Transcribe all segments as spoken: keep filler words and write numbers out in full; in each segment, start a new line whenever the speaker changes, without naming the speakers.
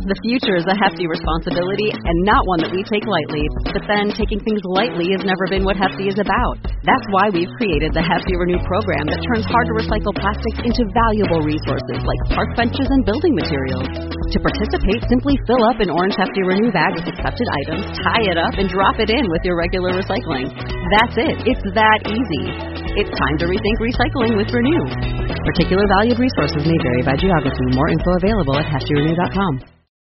The future is a hefty responsibility and not one that we take lightly. But then, taking things lightly has never been what Hefty is about. That's why we've created the Hefty Renew program that turns hard-to-recycle plastics into valuable resources like park benches and building materials. To participate, simply fill up an orange Hefty Renew bag with accepted items, tie it up, and drop it in with your regular recycling. That's it. It's that easy. It's time to rethink recycling with Renew. Particular valued resources may vary by geography. More info available at hefty renew dot com.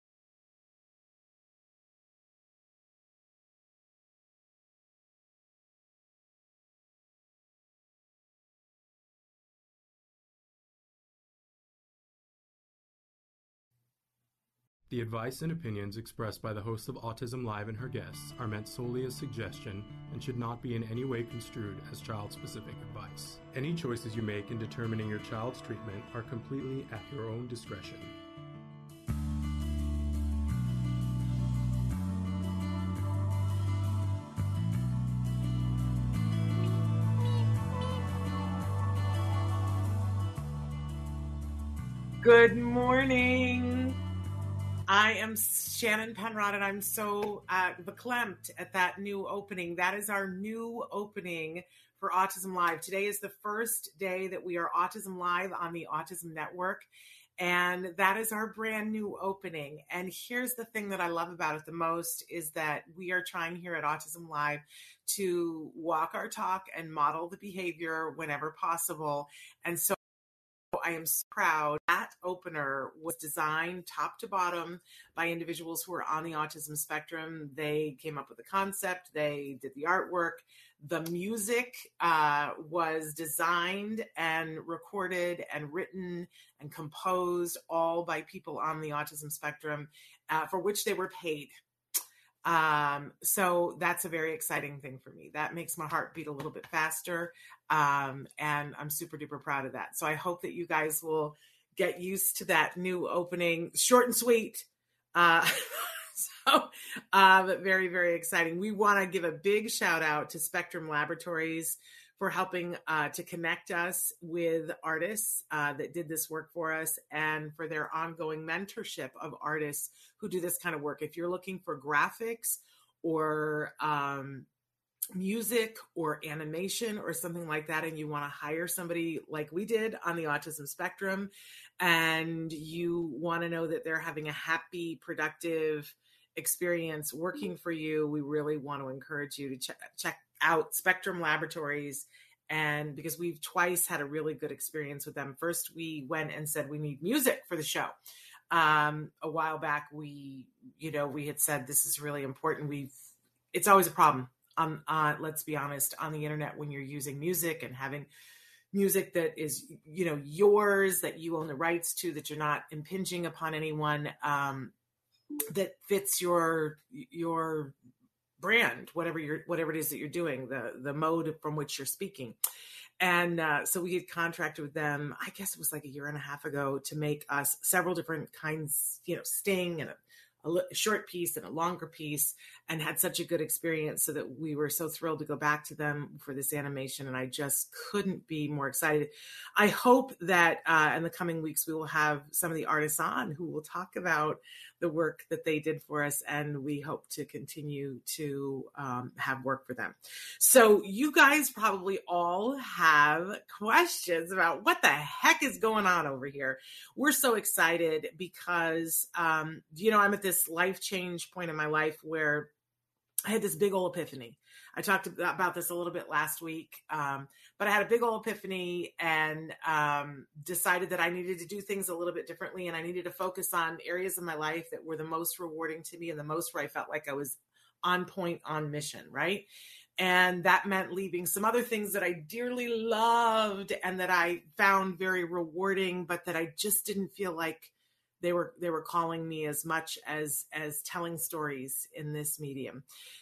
The advice and opinions expressed by the host of Autism Live and her guests are meant solely as suggestion and should not be in any way construed as child-specific advice. Any choices you make in determining your child's treatment are completely at your own discretion.
Good morning. I am Shannon Penrod, and I'm so uh, verklempt at that new opening. That is our new opening for Autism Live. Today is the first day that we are Autism Live on the Autism Network, and that is our brand new opening. And here's the thing that I love about it the most is that we are trying here at Autism Live to walk our talk and model the behavior whenever possible. And so I am so proud. That opener was designed top to bottom by individuals who are on the autism spectrum. They came up with the concept. They did the artwork. The music uh, was designed and recorded and written and composed all by people on the autism spectrum uh, for which they were paid. Um, so that's a very exciting thing for me. That makes my heart beat a little bit faster. Um, and I'm super duper proud of that. So I hope that you guys will get used to that new opening, short and sweet. Uh, so, um, very, very exciting. We want to give a big shout out to Spectrum Laboratories for helping uh, to connect us with artists uh, that did this work for us, and for their ongoing mentorship of artists who do this kind of work. If you're looking for graphics or um, music or animation or something like that, and you want to hire somebody like we did on the autism spectrum, and you want to know that they're having a happy, productive experience working for you, we really want to encourage you to check, check out Spectrum Laboratories. And because we've twice had a really good experience with them. First, we went and said we need music for the show. Um, a while back, we, you know, we had said this is really important. We've, it's always a problem. Um, uh, let's be honest, on the internet when you're using music and having music that is, you know, yours, that you own the rights to, that you're not impinging upon anyone, um, that fits your your brand, whatever you're, whatever it is that you're doing, the the mode from which you're speaking. And uh, so we had contracted with them, I guess it was like a year and a half ago, to make us several different kinds, you know, Sting and a, a short piece and a longer piece, and had such a good experience so that we were so thrilled to go back to them for this animation. And I just couldn't be more excited. I hope that uh, in the coming weeks, we will have some of the artists on who will talk about the work that they did for us. And we hope to continue to um, have work for them. So you guys probably all have questions about what the heck is going on over here. We're so excited because, um, you know, I'm at this life change point in my life where I had this big old epiphany. I talked about this a little bit last week, um, but I had a big old epiphany and um, decided that I needed to do things a little bit differently, and I needed to focus on areas of my life that were the most rewarding to me and the most where I felt like I was on point, on mission, right? And that meant leaving some other things that I dearly loved and that I found very rewarding, but that I just didn't feel like They were they were calling me as much as as telling stories in this medium.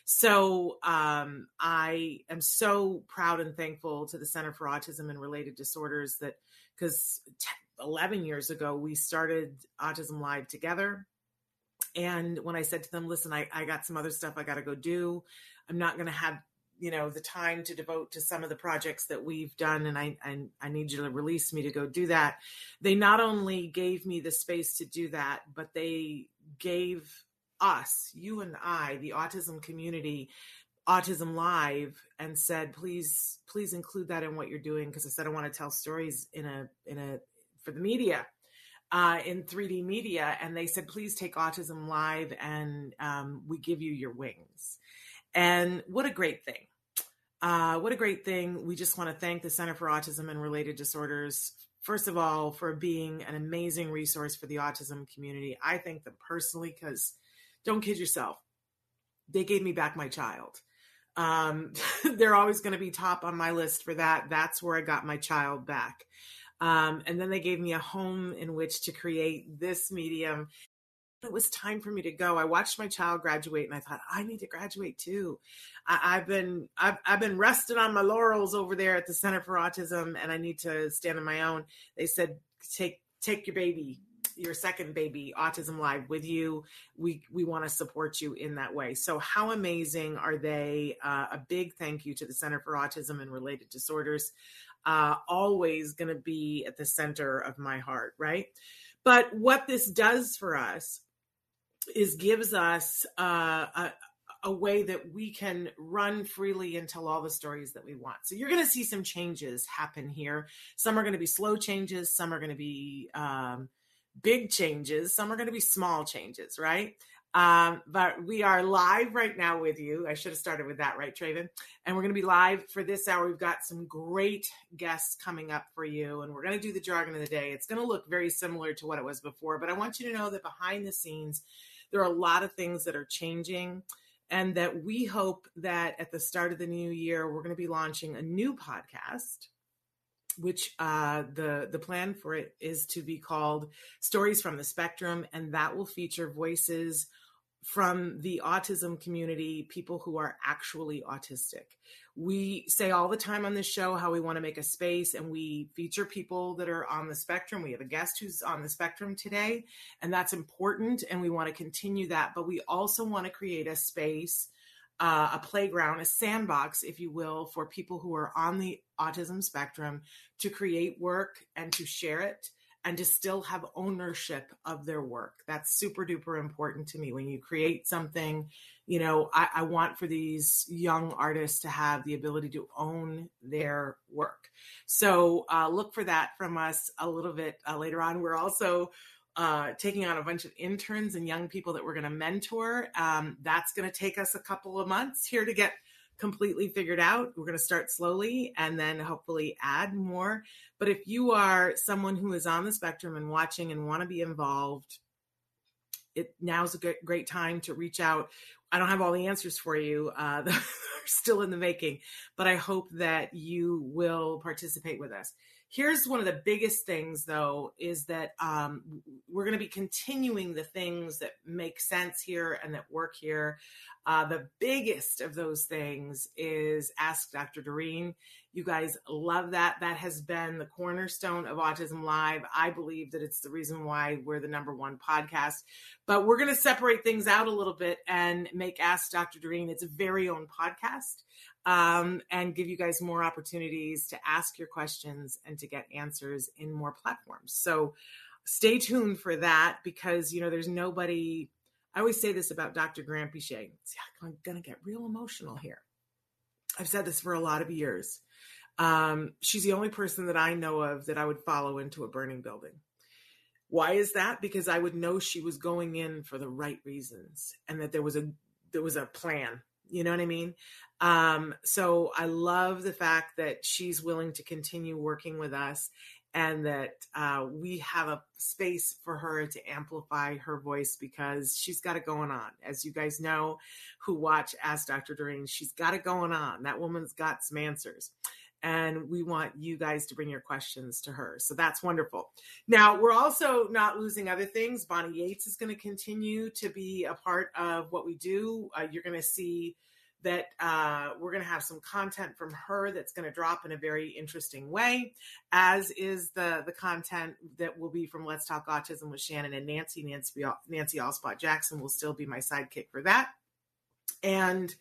So um, I am so proud and thankful to the Center for Autism and Related Disorders that, because eleven years ago, we started Autism Live together. And when I said to them, listen, I, I got some other stuff I got to go do. I'm not going to have you know, the time to devote to some of the projects that we've done, and I, I, I need you to release me to go do that. They not only gave me the space to do that, but they gave us, you and I, the autism community, Autism Live, and said, please, please include that in what you're doing. Because I said, I want to tell stories in a, in a, for the media, uh, in three D media. And they said, please take Autism Live and um, we give you your wings. And what a great thing. Uh, what a great thing. We just want to thank the Center for Autism and Related Disorders, first of all, for being an amazing resource for the autism community. I thank them personally because, don't kid yourself, they gave me back my child. Um, they're always going to be top on my list for that. That's where I got my child back. Um, and then they gave me a home in which to create this medium. It was time for me to go. I watched my child graduate and I thought, I need to graduate too. I, I've been, I've, I've been resting on my laurels over there at the Center for Autism, and I need to stand on my own. They said, take, take your baby, your second baby, Autism Live, with you. We, we want to support you in that way. So how amazing are they? Uh, a big thank you to the Center for Autism and Related Disorders. Uh, always going to be at the center of my heart, right? But what this does for us is gives us uh, a, a way that we can run freely and tell all the stories that we want. So you're going to see some changes happen here. Some are going to be slow changes. Some are going to be um, big changes. Some are going to be small changes, right? Um, but we are live right now with you. I should have started with that, right, Traven? And we're going to be live for this hour. We've got some great guests coming up for you, and we're going to do the jargon of the day. It's going to look very similar to what it was before, but I want you to know that behind the scenes, there are a lot of things that are changing, and that we hope that at the start of the new year, we're going to be launching a new podcast, which uh, the, the plan for it is to be called Stories from the Spectrum, and that will feature voices from the autism community, people who are actually autistic. We say all the time on this show how we want to make a space, and we feature people that are on the spectrum. We have a guest who's on the spectrum today, and that's important, and we want to continue that. But we also want to create a space, uh, a playground, a sandbox, if you will, for people who are on the autism spectrum to create work and to share it, and to still have ownership of their work. That's super duper important to me. When you create something, you know, I, I want for these young artists to have the ability to own their work. So uh, look for that from us a little bit uh, later on. We're also uh, taking on a bunch of interns and young people that we're going to mentor. Um, that's going to take us a couple of months here to get completely figured out. We're going to start slowly and then hopefully add more. But if you are someone who is on the spectrum and watching and want to be involved, it now's a good, great time to reach out. I don't have all the answers for you. Uh, they're still in the making, but I hope that you will participate with us. Here's one of the biggest things, though, is that um, we're going to be continuing the things that make sense here and that work here. Uh, the biggest of those things is Ask Doctor Doreen. You guys love that. That has been the cornerstone of Autism Live. I believe that it's the reason why we're the number one podcast. But we're going to separate things out a little bit and make Ask Doctor Doreen its very own podcast, um, and give you guys more opportunities to ask your questions and to get answers in more platforms. So stay tuned for that, because, you know, there's nobody... I always say this about Doctor Granpeesheh. See, I'm going to get real emotional here. I've said this for a lot of years. Um, she's the only person that I know of that I would follow into a burning building. Why is that? Because I would know she was going in for the right reasons, and that there was a there was a plan. You know what I mean? Um, so I love the fact that she's willing to continue working with us, and that uh, we have a space for her to amplify her voice, because she's got it going on. As you guys know, who watch Ask Doctor Doreen, she's got it going on. That woman's got some answers. And we want you guys to bring your questions to her. So that's wonderful. Now, we're also not losing other things. Bonnie Yates is going to continue to be a part of what we do. Uh, you're going to see that uh, we're going to have some content from her that's going to drop in a very interesting way, as is the, the content that will be from Let's Talk Autism with Shannon and Nancy. Nancy, Nancy Allspot Jackson will still be my sidekick for that. And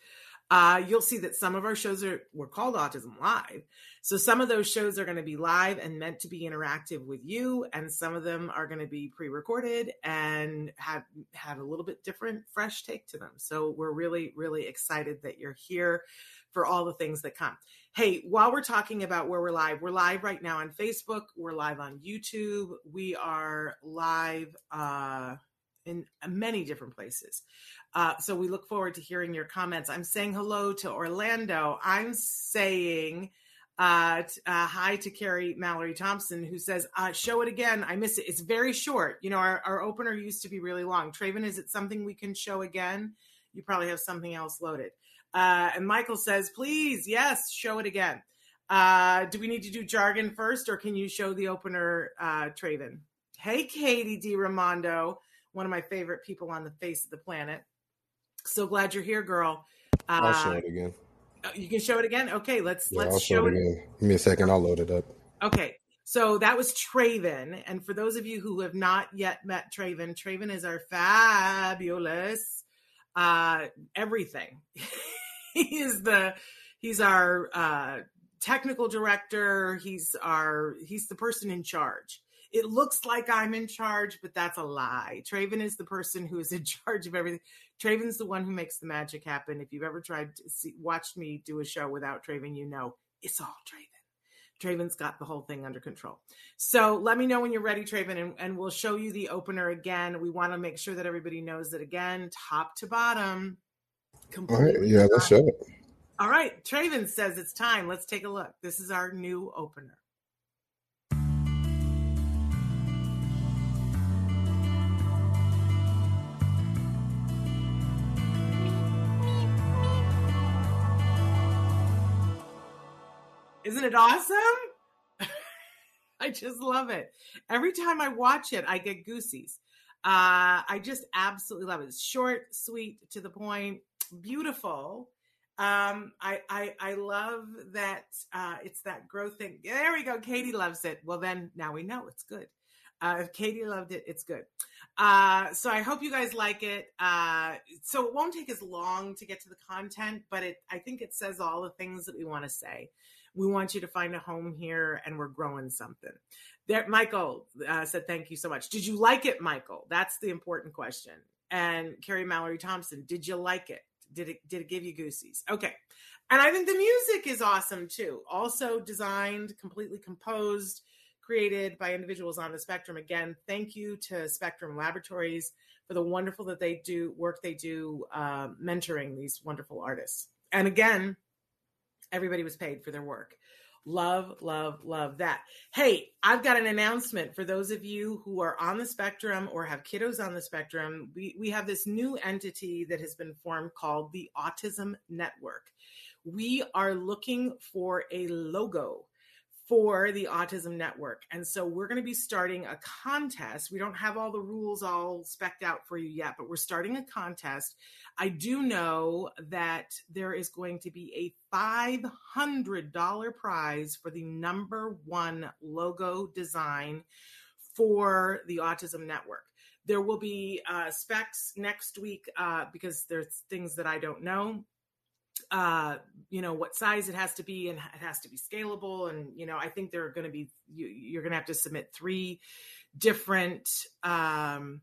Uh, you'll see that some of our shows are were called Autism Live. So some of those shows are going to be live and meant to be interactive with you, and some of them are going to be pre-recorded and have have a little bit different, fresh take to them. So we're really, really excited that you're here for all the things that come. Hey, while we're talking about where we're live, we're live right now on Facebook. We're live on YouTube. We are live uh, in many different places. Uh, so we look forward to hearing your comments. I'm saying hello to Orlando. I'm saying uh, t- uh, hi to Carrie Mallory Thompson, who says, uh, show it again. I miss it. It's very short. You know, our, our opener used to be really long. Traven, is it something we can show again? You probably have something else loaded. Uh, and Michael says, please, yes, show it again. Uh, do we need to do jargon first, or can you show the opener, uh, Traven? Hey, Katie D. Ramondo, one of my favorite people on the face of the planet. So glad you're here, girl. Uh,
I'll show it again.
You can show it again? Okay, let's
Yeah,
let's
I'll
show,
show
it.
it again. Give me a second. I'll load it up.
Okay, so that was Traven. And for those of you who have not yet met Traven, Traven is our fabulous uh, everything. He is the he's our uh, technical director. He's our he's the person in charge. It looks like I'm in charge, but that's a lie. Traven is the person who is in charge of everything. Traven's the one who makes the magic happen. If you've ever tried to see, watched me do a show without Traven, you know it's all Traven. Traven's got the whole thing under control. So let me know when you're ready, Traven, and, and we'll show you the opener again. We want to make sure that everybody knows that again, top to bottom.
All right. Yeah, let's show it.
All right. Traven says it's time. Let's take a look. This is our new opener. Isn't it awesome? I just love it. Every time I watch it, I get goosies. Uh, I just absolutely love it. It's short, sweet, to the point, beautiful. Um, I, I, I love that uh, it's that growth thing. There we go. Katie loves it. Well, then now we know it's good. Uh, if Katie loved it, it's good. Uh, so I hope you guys like it. Uh, so it won't take as long to get to the content, but it, I think it says all the things that we want to say. We want you to find a home here, and we're growing something. There, Michael uh, said, thank you so much. Did you like it, Michael? That's the important question. And Carrie Mallory Thompson, did you like it? Did it, did it give you goosies? Okay. And I think the music is awesome too. Also designed, completely composed, created by individuals on the spectrum. Again, thank you to Spectrum Laboratories for the wonderful that they do, work they do, uh, mentoring these wonderful artists. And again, everybody was paid for their work. Love, love, love that. Hey, I've got an announcement for those of you who are on the spectrum or have kiddos on the spectrum. We, we have this new entity that has been formed called the Autism Network. We are looking for a logo for the Autism Network. And so we're going to be starting a contest. We don't have all the rules all specced out for you yet, but we're starting a contest. I do know that there is going to be a five hundred dollars prize for the number one logo design for the Autism Network. There will be uh, specs next week uh, because there's things that I don't know. Uh, you know, what size it has to be, and it has to be scalable. And, you know, I think there are going to be, you, you're going to have to submit three different um,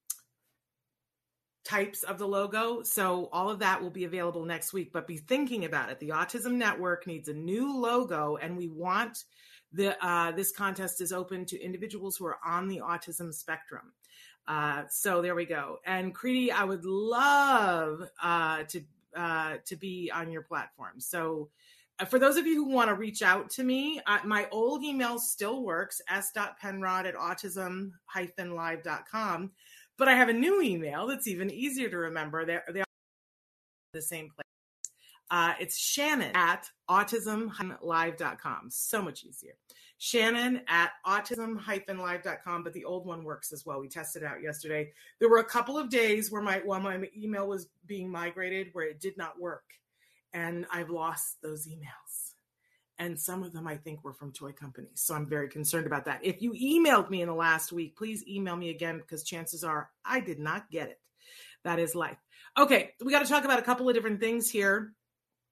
types of the logo. So all of that will be available next week, but be thinking about it. The Autism Network needs a new logo, and we want the, uh, this contest is open to individuals who are on the autism spectrum. Uh, so there we go. And Creedy, I would love uh, to uh, to be on your platform. So uh, for those of you who want to reach out to me, uh, my old email still works, s.penrod at autism dash live dot com. But I have a new email that's even easier to remember. They're, they're the same place. Uh, it's Shannon at autism dash live dot com. So much easier. Shannon at autism dash live dot com, but the old one works as well. We tested it out yesterday. There were a couple of days where my while my email was being migrated where it did not work, and I've lost those emails. And some of them I think were from toy companies, so I'm very concerned about that. If you emailed me in the last week, please email me again, because chances are I did not get it. That is life. Okay, we got to talk about a couple of different things here.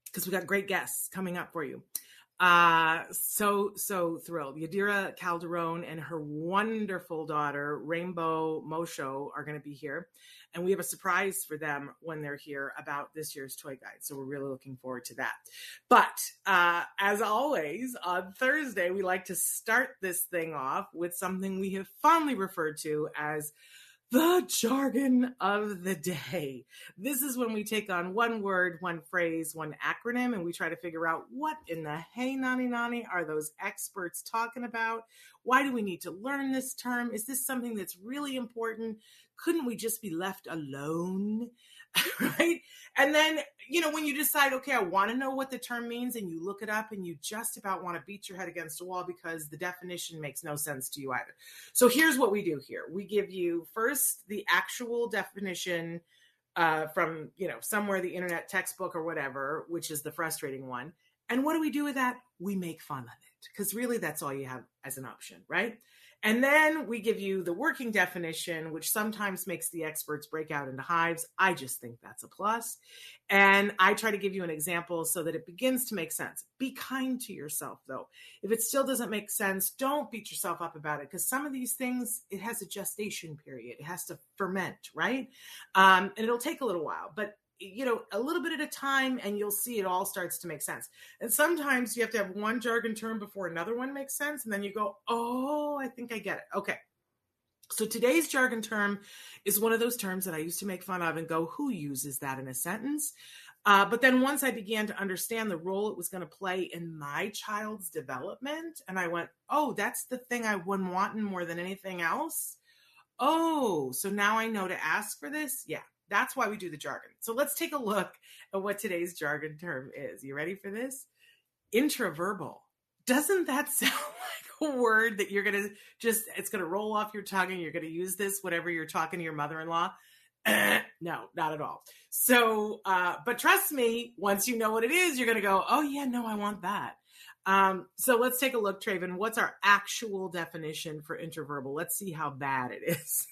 because we got great guests coming up for you. Uh, so, so thrilled. Yadira Calderon and her wonderful daughter, Rainbow Mosho, are going to be here. And we have a surprise for them when they're here about this year's toy guide. So we're really looking forward to that. But uh, as always, on Thursday, we like to start this thing off with something we have fondly referred to as the jargon of the day. This is when we take on one word, one phrase, one acronym, and we try to figure out what in the hey nani nani are those experts talking about? Why do we need to learn this term? Is this something that's really important? Couldn't we just be left alone? Right? And then, you know, when you decide, okay, I want to know what the term means, and you look it up and you just about want to beat your head against a wall because the definition makes no sense to you either. So here's what we do here. We give you first the actual definition uh, from, you know, somewhere, the internet textbook or whatever, which is the frustrating one. And what do we do with that? We make fun of it, because really that's all you have as an option, right? And then we give you the working definition, which sometimes makes the experts break out into hives. I just think that's a plus. And I try to give you an example so that it begins to make sense. Be kind to yourself, though. If it still doesn't make sense, don't beat yourself up about it, because some of these things, it has a gestation period. It has to ferment, right? Um, and it'll take a little while, but you know, a little bit at a time, and you'll see it all starts to make sense. And sometimes you have to have one jargon term before another one makes sense. And then you go, oh, I think I get it. Okay. So today's jargon term is one of those terms that I used to make fun of and go, who uses that in a sentence? Uh, but then once I began to understand the role it was going to play in my child's development, and I went, oh, that's the thing I've been wanting more than anything else. Oh, so now I know to ask for this? Yeah. That's why we do the jargon. So let's take a look at what today's jargon term is. You ready for this? Intraverbal. Doesn't that sound like a word that you're going to just, it's going to roll off your tongue and you're going to use this whenever you're talking to your mother-in-law? No, not at all. So, uh, but trust me, once you know what it is, you're going to go, oh yeah, no, I want that. Um, so let's take a look, Traven. What's our actual definition for intraverbal? Let's see how bad it is.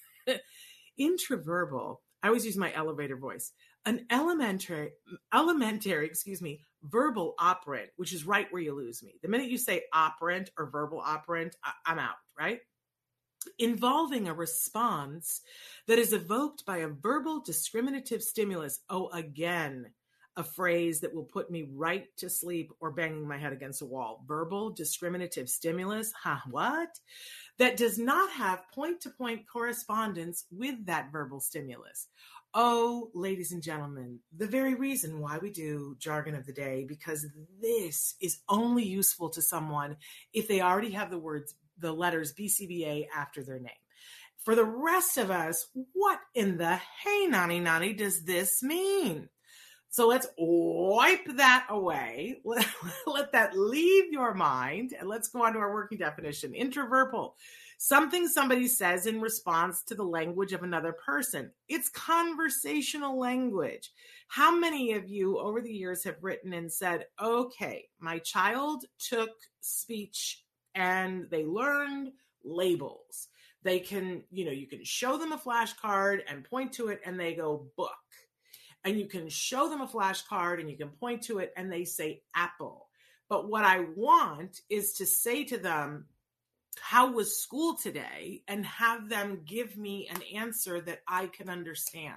Intraverbal. I always use my elevator voice. An elementary, elementary, excuse me, verbal operant, which is right where you lose me. The minute you say operant or verbal operant, I- I'm out, right? Involving a response that is evoked by a verbal discriminative stimulus. Oh, again, a phrase that will put me right to sleep or banging my head against a wall. Verbal discriminative stimulus. Huh, what? That does not have point-to-point correspondence with that verbal stimulus. Oh, ladies and gentlemen, the very reason why we do jargon of the day, because this is only useful to someone if they already have the words, the letters B C B A after their name. For the rest of us, what in the hey nani nani does this mean? So let's wipe that away. Let, let that leave your mind, and let's go on to our working definition. Intraverbal, something somebody says in response to the language of another person. It's conversational language. How many of you over the years have written and said, okay, my child took speech and they learned labels. They can, you know, you can show them a flashcard and point to it and they go book. And you can show them a flashcard and you can point to it and they say apple. But what I want is to say to them, how was school today? And have them give me an answer that I can understand.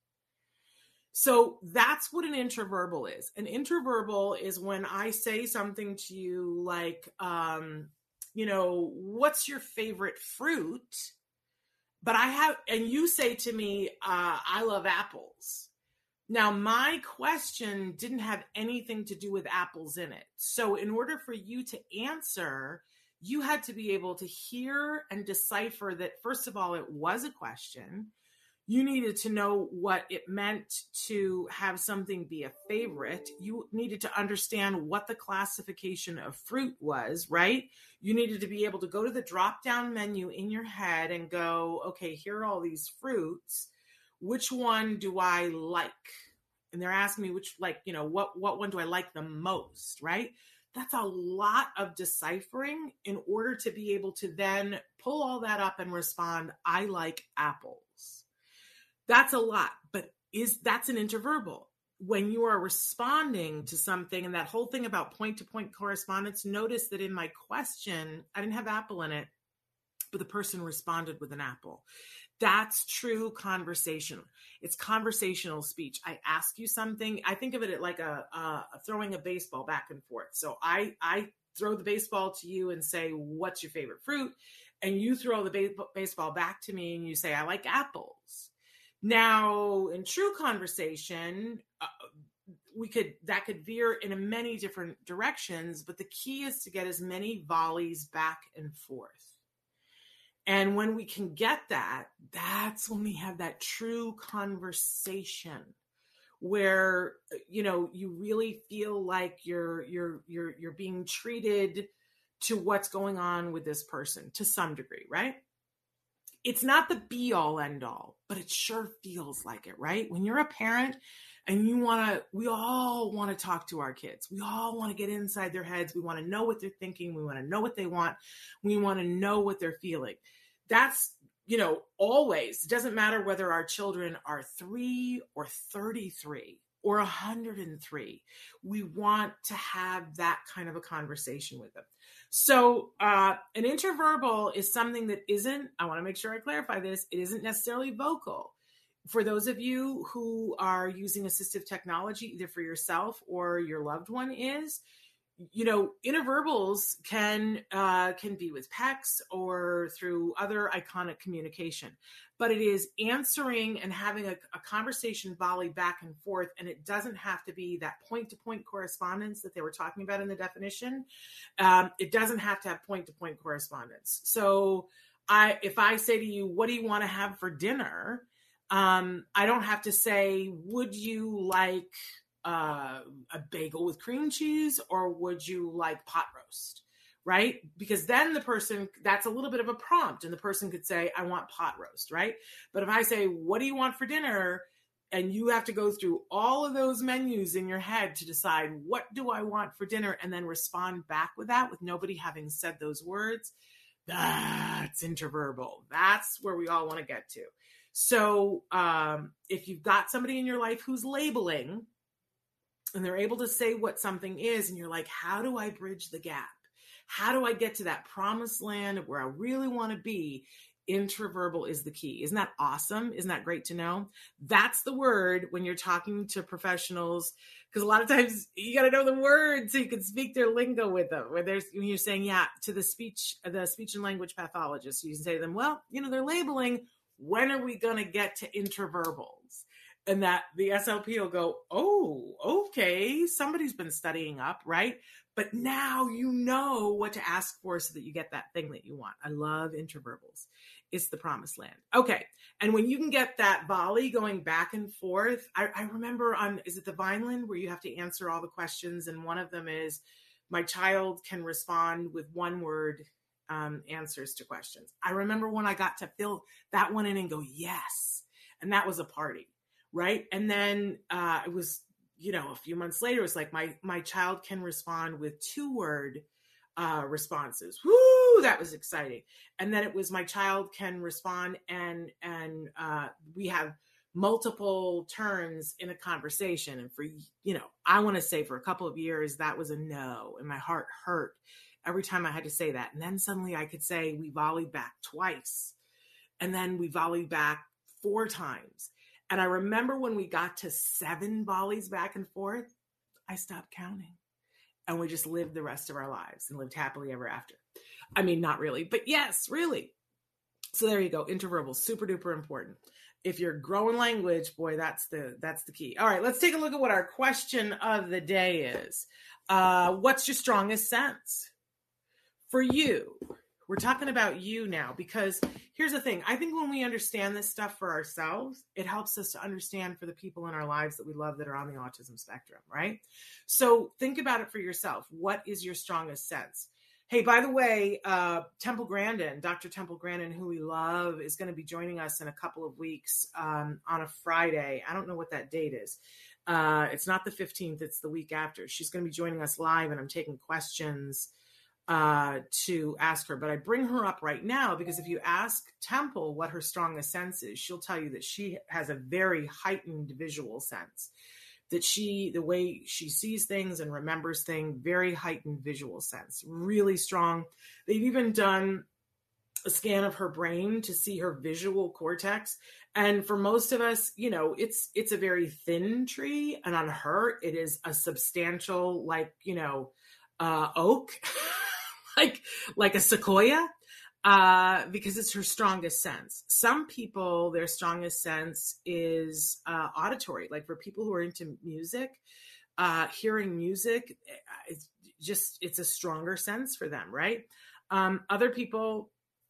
So that's what an intraverbal is. An intraverbal is when I say something to you like, um, you know, what's your favorite fruit? But I have, and you say to me, uh, I love apples. Now, my question didn't have anything to do with apples in it. So in order for you to answer, you had to be able to hear and decipher that, first of all, it was a question. You needed to know what it meant to have something be a favorite. You needed to understand what the classification of fruit was, right? You needed to be able to go to the drop-down menu in your head and go, okay, here are all these fruits. Which one do I like? And they're asking me which, like, you know, what, what one do I like the most, right? That's a lot of deciphering in order to be able to then pull all that up and respond, I like apples. That's a lot, but is that's an interverbal. when you are responding to something, and that whole thing about point-to-point correspondence, notice that in my question, I didn't have apple in it, but the person responded with an apple. That's true conversation. It's conversational speech. I ask you something. I think of it like a, a throwing a baseball back and forth. So I, I throw the baseball to you and say, what's your favorite fruit? And you throw the ba- baseball back to me and you say, I like apples. Now, in true conversation, uh, we could, that could veer in many different directions, but the key is to get as many volleys back and forth. And when we can get that, that's when we have that true conversation where, you know, you really feel like you're, you're, you're, you're being treated to what's going on with this person to some degree, right? It's not the be all end all, but it sure feels like it, right? When you're a parent and you want to, we all want to talk to our kids. We all want to get inside their heads. We want to know what they're thinking. We want to know what they want. We want to know what they're feeling. That's, you know, always, it doesn't matter whether our children are three or thirty-three or one hundred three. We want to have that kind of a conversation with them. So uh, an interverbal is something that isn't, I want to make sure I clarify this, it isn't necessarily vocal. For those of you who are using assistive technology, either for yourself or your loved one is, you know, interverbals can uh, can be with P E Cs or through other iconic communication, but it is answering and having a, a conversation volley back and forth, and it doesn't have to be that point-to-point correspondence that they were talking about in the definition. Um, it doesn't have to have point-to-point correspondence. So I, if I say to you, what do you want to have for dinner? Um, I don't have to say, would you like Uh, a bagel with cream cheese, or would you like pot roast, right? Because then the person, that's a little bit of a prompt, and the person could say, I want pot roast, right? But if I say, what do you want for dinner? And you have to go through all of those menus in your head to decide, what do I want for dinner? And then respond back with that with nobody having said those words. That's interverbal. That's where we all want to get to. So um, if you've got somebody in your life who's labeling, and they're able to say what something is, and you're like, how do I bridge the gap? How do I get to that promised land where I really want to be? Interverbal is the key. Isn't that awesome? Isn't that great to know? That's the word when you're talking to professionals, because a lot of times you got to know the words so you can speak their lingo with them. Where there's, when you're saying, yeah, to the speech, the speech and language pathologist, you can say to them, well, you know, they're labeling, when are we going to get to interverbals? And that the S L P will go, oh, okay, somebody's been studying up, right? But now you know what to ask for so that you get that thing that you want. I love interverbals. It's the promised land. Okay. And when you can get that volley going back and forth, I, I remember on, is it the Vineland, where you have to answer all the questions? And one of them is, my child can respond with one word um, answers to questions. I remember when I got to fill that one in and go, yes. And that was a party. Right. And then uh, it was, you know, a few months later, it was like my my child can respond with two word uh, responses. Woo, that was exciting. And then it was my child can respond and and uh, we have multiple turns in a conversation. And for, you know, I want to say for a couple of years, that was a no. And my heart hurt every time I had to say that. And then suddenly I could say we volleyed back twice. And then we volleyed back four times. And I remember when we got to seven volleys back and forth, I stopped counting. And we just lived the rest of our lives and lived happily ever after. I mean, not really, but yes, really. So there you go. Interverbal, super duper important. If you're growing language, boy, that's the that's the key. All right, let's take a look at what our question of the day is. Uh, what's your strongest sense? For you, we're talking about you now, because here's the thing. I think when we understand this stuff for ourselves, it helps us to understand for the people in our lives that we love that are on the autism spectrum, right? So think about it for yourself. What is your strongest sense? Hey, by the way, uh, Temple Grandin, Doctor Temple Grandin, who we love, is going to be joining us in a couple of weeks um, on a Friday. I don't know what that date is. Uh, it's not the fifteenth. It's the week after. She's going to be joining us live, and I'm taking questions uh, to ask her. But I bring her up right now because if you ask Temple what her strongest sense is, she'll tell you that she has a very heightened visual sense. that she, the way she sees things and remembers things, very heightened visual sense, really strong. They've even done a scan of her brain to see her visual cortex. And for most of us, you know, it's, it's a very thin tree. And on her, it is a substantial, like, you know, uh, oak, like, like a sequoia, uh, because it's her strongest sense. Some people, their strongest sense is uh, auditory. Like for people who are into music, uh, hearing music, it's just, it's a stronger sense for them, right? Um, other people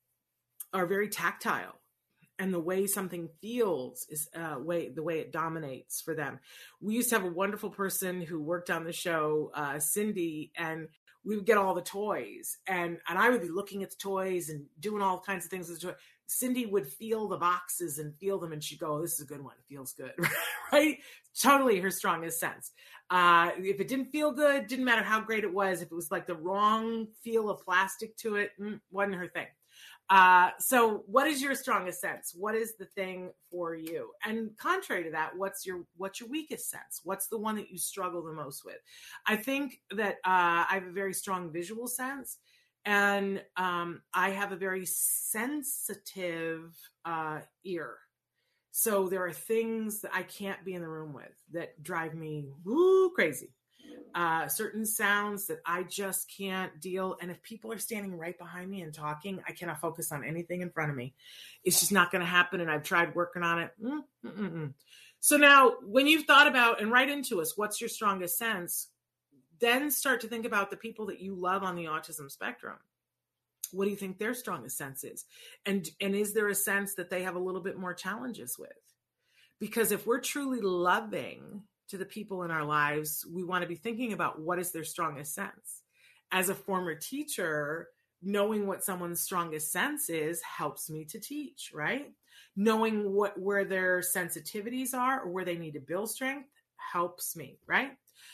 are very tactile, and the way something feels is uh, way the way it dominates for them. We used to have a wonderful person who worked on the show, uh, Cindy, and we would get all the toys, and and I would be looking at the toys and doing all kinds of things with the toy. Cindy would feel the boxes and feel them, and she'd go, oh, "This is a good one. It feels good," right? Totally her strongest sense. Uh, if it didn't feel good, didn't matter how great it was. If it was like the wrong feel of plastic to it, mm, wasn't her thing. Uh, so what is your strongest sense? What is the thing for you? And contrary to that, what's your, what's your weakest sense? What's the one that you struggle the most with? I think that, uh, I have a very strong visual sense, and, um, I have a very sensitive, uh, ear. So there are things that I can't be in the room with that drive me woo crazy. Uh, certain sounds that I just can't deal. And if people are standing right behind me and talking, I cannot focus on anything in front of me. It's just not going to happen. And I've tried working on it. Mm-mm-mm. So now when you've thought about, and write into us, what's your strongest sense? Then start to think about the people that you love on the autism spectrum. What do you think their strongest sense is? And, and is there a sense that they have a little bit more challenges with? Because if we're truly loving to the people in our lives, we want to be thinking about what is their strongest sense. As a former teacher, knowing what someone's strongest sense is helps me to teach, right? Knowing what where their sensitivities are or where they need to build strength helps me, right?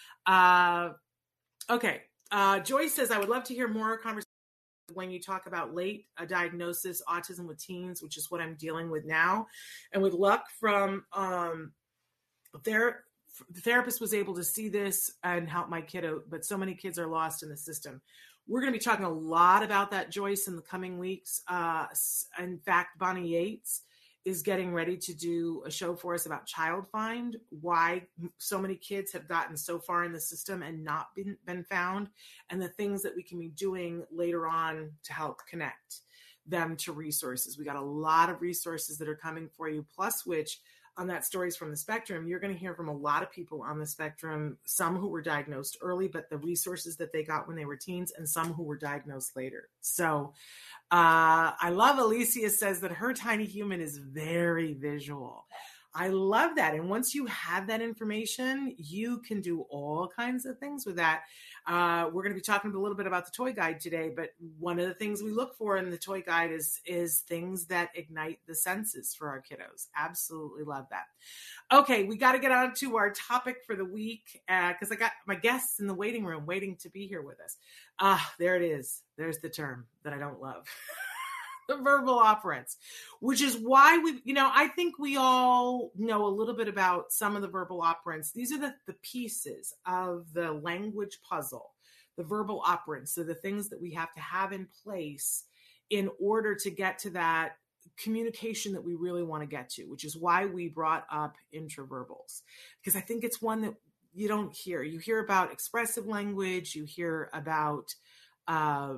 Uh, okay. Uh, Joyce says, I would love to hear more conversation when you talk about late a diagnosis, autism with teens, which is what I'm dealing with now. And with luck from um, their the therapist was able to see this and help my kiddo, but so many kids are lost in the system. We're going to be talking a lot about that, Joyce, in the coming weeks. Uh, in fact, Bonnie Yates is getting ready to do a show for us about Child Find, why so many kids have gotten so far in the system and not been, been found, and the things that we can be doing later on to help connect them to resources. We got a lot of resources that are coming for you, plus which on that Stories from the Spectrum, you're going to hear from a lot of people on the spectrum, some who were diagnosed early, but the resources that they got when they were teens, and some who were diagnosed later. So uh, I love Alicia says that her tiny human is very visual. I love that. And once you have that information, you can do all kinds of things with that. Uh, we're going to be talking a little bit about the toy guide today, but one of the things we look for in the toy guide is, is things that ignite the senses for our kiddos. Absolutely love that. Okay, we got to get on to our topic for the week because uh, I got my guests in the waiting room waiting to be here with us. Ah, uh, there it is. There's the term that I don't love. The verbal operants, which is why we, you know, I think we all know a little bit about some of the verbal operants. These are the, the pieces of the language puzzle, the verbal operants. So the things that we have to have in place in order to get to that communication that we really want to get to, which is why we brought up intraverbals, because I think it's one that you don't hear. You hear about expressive language, you hear about, uh,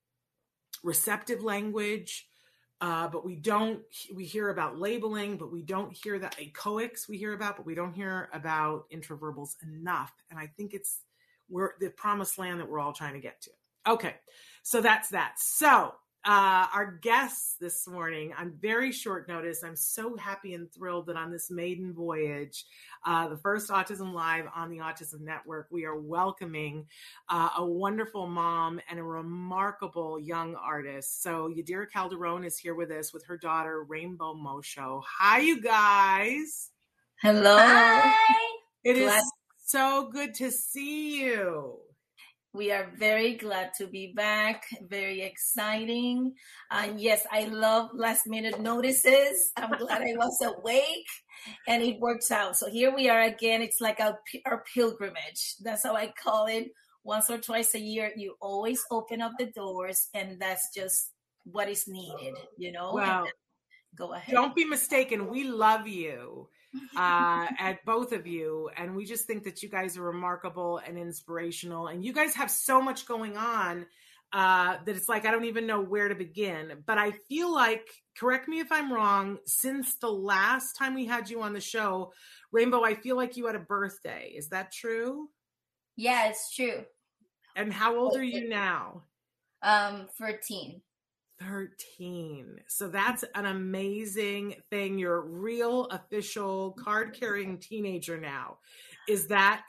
receptive language, uh, but we don't, we hear about labeling, but we don't hear that echoics we hear about, but we don't hear about intraverbals enough. And I think it's, we're the promised land that we're all trying to get to. Okay. So that's that. So uh, our guests this morning on very short notice, I'm so happy and thrilled that on this maiden voyage, uh, the first Autism Live on the Autism Network, we are welcoming uh, a wonderful mom and a remarkable young artist. So Yadira Calderon is here with us with her daughter, Rainbow Mosho. Hi, you guys.
Hello.
It Glad- is so good to see you.
We are very glad to be back. Very exciting. And yes, I love last minute notices. I'm glad I was awake and it works out. So here we are again. It's like our, our pilgrimage. That's how I call it. Once or twice a year, you always open up the doors, and that's just what is needed, you know?
Well,
go ahead.
Don't be mistaken. We love you. uh, at both of you. And we just think that you guys are remarkable and inspirational. And you guys have so much going on uh, that it's like, I don't even know where to begin. But I feel like, correct me if I'm wrong, since the last time we had you on the show, Rainbow, I feel like you had a birthday. Is that true?
Yeah, it's true.
And how old are you now?
Um, fourteen.
thirteen. So that's an amazing thing. You're a real official card-carrying teenager now. Is that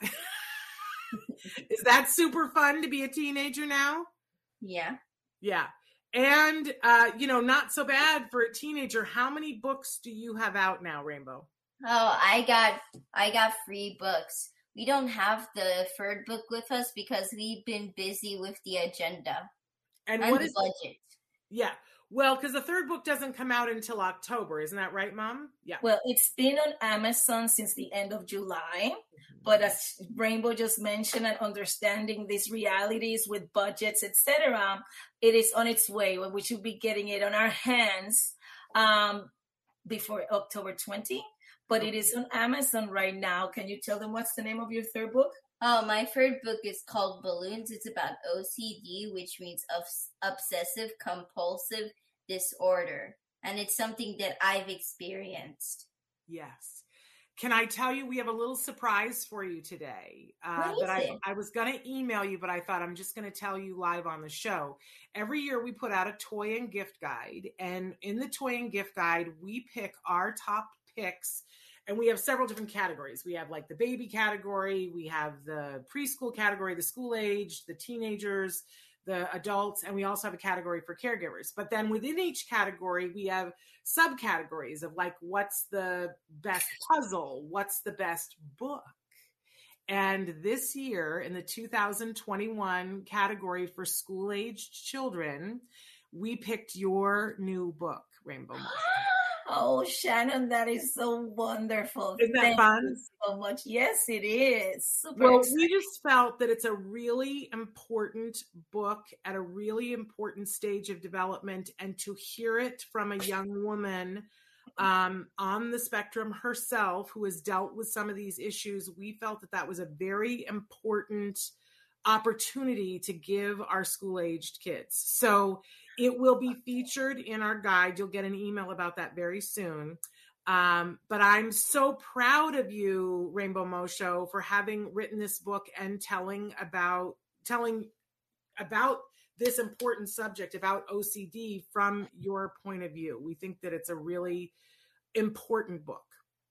is that super fun to be a teenager now?
Yeah.
Yeah. And uh, you know, not so bad for a teenager. How many books do you have out now, Rainbow?
Oh, I got I got free books. We don't have the third book with us because we've been busy with the agenda
and,
and
what
the
is
budget.
Yeah. Well, because the third book doesn't come out until October. Isn't that right, Mom? Yeah.
Well, it's been on Amazon since the end of July. But as Rainbow just mentioned, and understanding these realities with budgets, et cetera, it is on its way. We should be getting it on our hands um, before October twentieth. But it is on Amazon right now. Can you tell them what's the name of your third book?
Oh, my third book is called Balloons. It's about O C D, which means obs- obsessive compulsive disorder. And it's something that I've experienced.
Yes. Can I tell you, we have a little surprise for you today uh,
what is
that I,
it?
I was going to email you, but I thought I'm just going to tell you live on the show. Every year we put out a toy and gift guide. And in the toy and gift guide, we pick our top picks. And we have several different categories. We have like the baby category, we have the preschool category, the school age, the teenagers, the adults, and we also have a category for caregivers. But then within each category, we have subcategories of like, what's the best puzzle? What's the best book? And this year in the two thousand twenty-one category for school-aged children, we picked your new book, Rainbow Motion.
Oh, Shannon, that is so wonderful.
Isn't that
Thank
fun?
you so much. Yes, it is. Super
Well,
exciting.
we just felt that it's a really important book at a really important stage of development, and to hear it from a young woman um, on the spectrum herself who has dealt with some of these issues, we felt that that was a very important opportunity to give our school-aged kids. So it will be featured in our guide. You'll get an email about that very soon. Um, but I'm so proud of you, Rainbow Mosho, for having written this book and telling about telling about this important subject about O C D from your point of view. We think that it's a really important book.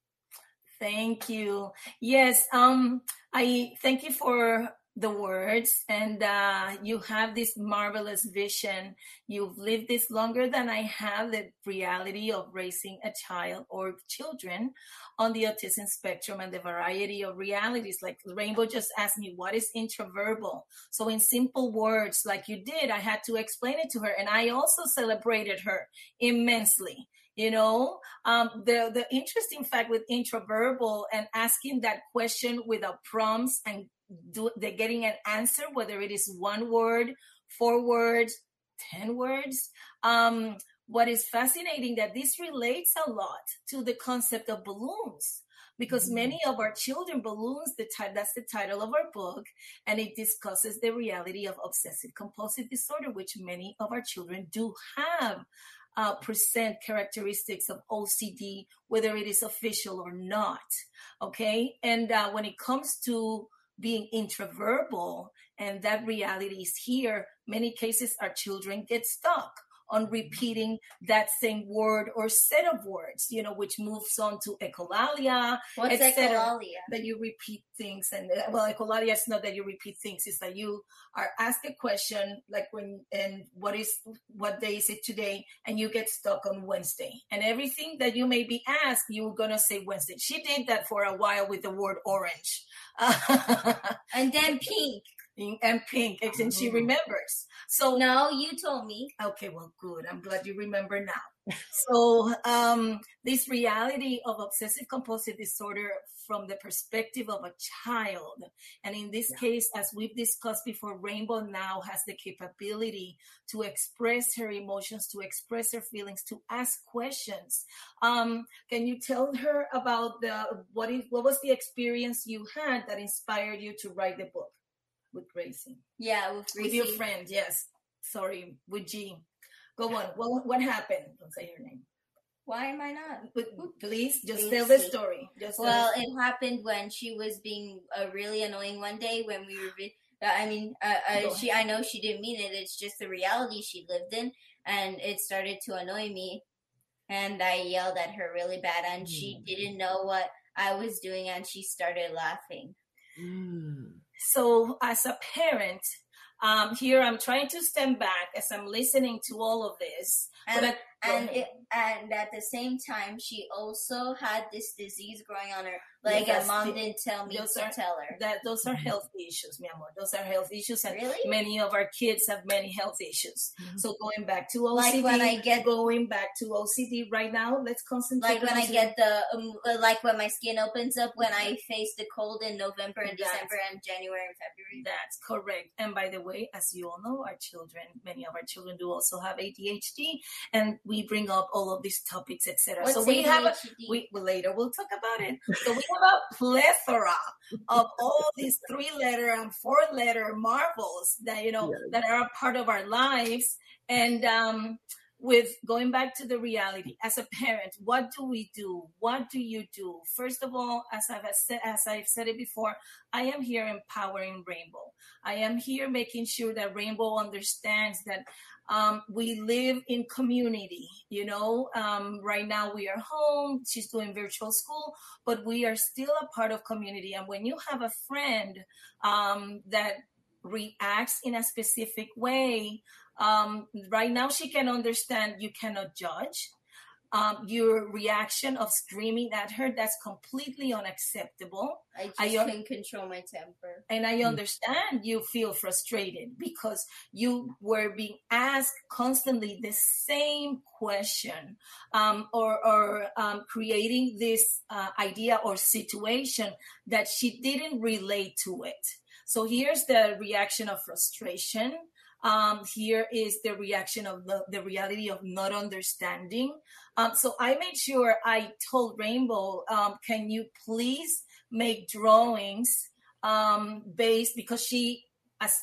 Thank you. Yes, um, I thank you for the words, and uh, you have this marvelous vision. You've lived this longer than I have, the reality of raising a child or children on the autism spectrum and the variety of realities. Like Rainbow just asked me, what is intraverbal? So in simple words, like you did, I had to explain it to her, and I also celebrated her immensely. You know, um, the, the interesting fact with intraverbal and asking that question without prompts and do, they're getting an answer, whether it is one word, four words, ten words. Um, what is fascinating that this relates a lot to the concept of balloons, because mm-hmm. many of our children, balloons, the type, that's the title of our book, and it discusses the reality of obsessive compulsive disorder, which many of our children do have. Uh, present characteristics of O C D, whether it is official or not, okay? And uh, when it comes to being intraverbal, and that reality is here, many cases our children get stuck on repeating that same word or set of words, you know, which moves on to echolalia.
What's echolalia?
That you repeat things. And well, echolalia is not that you repeat things, it's that you are asked a question, like when, and what is, what day is it today? And you get stuck on Wednesday. And everything that you may be asked, you're going to say Wednesday. She did that for a while with the word orange.
And then pink.
in, and pink, and she remembers. So
no, you told me.
Okay, well, good. I'm glad you remember now. So um, this reality of obsessive compulsive disorder from the perspective of a child, and in this yeah. case, as we've discussed before, Rainbow now has the capability to express her emotions, to express her feelings, to ask questions. Um, can you tell her about the what is what was the experience you had that inspired you to write the book with Gracie?
Yeah, with Gracie.
With your friend, yes. Sorry, with G. Go on. What what happened? Don't say her name.
Why am I not?
But please, just
Please
tell the
see.
story. Just
well,
the
it happened when she was being uh, really annoying one day when we were. Uh, I mean, uh, uh, she. I know she didn't mean it. It's just the reality she lived in, and it started to annoy me. And I yelled at her really bad, and mm. she didn't know what I was doing, and she started laughing.
Mm. So, as a parent, um, here I'm trying to stand back as I'm listening to all of this.
And,
but I,
and, it, and at the same time, she also had this disease growing on her leg,
yes,
and mom
the,
didn't tell me to
are,
tell her.
That those are health issues, mi amor. Those are health issues, and
really?
many of our kids have many health issues. Mm-hmm. So going back to O C D,
like when I get
going back to O C D right now, let's concentrate.
Like when I get the, um, like when my skin opens up, when I face the cold in November and that's, December and January and February.
That's correct. And by the way, as you all know, our children, many of our children do also have A D H D, and we bring up all of these topics, et cetera. So we A D H D? have a, we well, later we'll talk about it. So we have a plethora of all these three-letter and four-letter marvels that you know yes. that are a part of our lives. And um, with going back to the reality, as a parent, what do we do? What do you do? First of all, as I've said, as I've said it before, I am here empowering Rainbow. I am here making sure that Rainbow understands that um, we live in community. You know, um, right now we are home. She's doing virtual school, but we are still a part of community. And when you have a friend um, that reacts in a specific way, Um, right now she can understand you cannot judge. Um, your reaction of screaming at her, that's completely unacceptable.
I just I, can control my temper.
And I understand you feel frustrated because you were being asked constantly the same question um, or, or um, creating this uh, idea or situation that she didn't relate to it. So here's the reaction of frustration. Um, here is the reaction of the, the reality of not understanding. Um, so I made sure I told Rainbow, um, can you please make drawings um, based, because she, as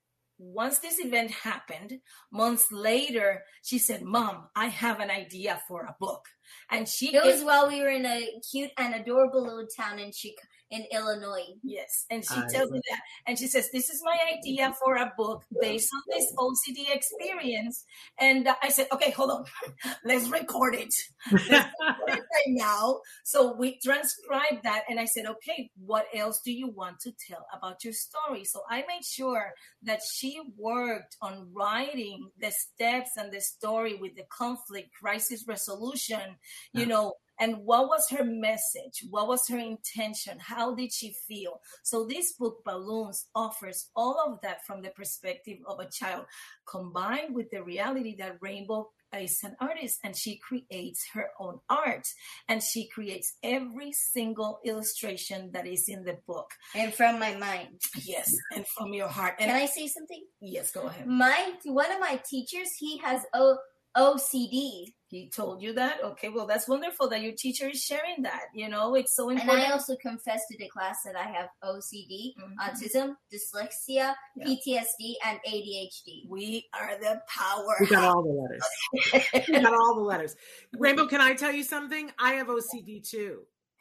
once this event happened, months later, she said, Mom, I have an idea for a book. And she-
It was gave, while we were in a cute and adorable little town in Chicago. In Illinois.
Yes. And she I tells me that. And she says, this is my idea for a book based on this O C D experience. And uh, I said, okay, hold on. Let's record it. Let's record it right now. So we transcribed that. And I said, okay, what else do you want to tell about your story? So I made sure that she worked on writing the steps and the story with the conflict, crisis resolution, you know, and what was her message? What was her intention? How did she feel? So this book, Balloons, offers all of that from the perspective of a child, combined with the reality that Rainbow is an artist and she creates her own art. And she creates every single illustration that is in the book.
And from my mind.
Yes, and from your heart. And
can I say something?
Yes, go ahead.
My One of my teachers, he has O- O C D.
He told you that? Okay, well, that's wonderful that your teacher is sharing that. You know, it's so important.
And I also confessed to the class that I have O C D, mm-hmm. autism, dyslexia, yeah. P T S D, and A D H D.
We are the power.
We got all the letters. We got all the letters. Rainbow, can I tell you something? I have O C D too.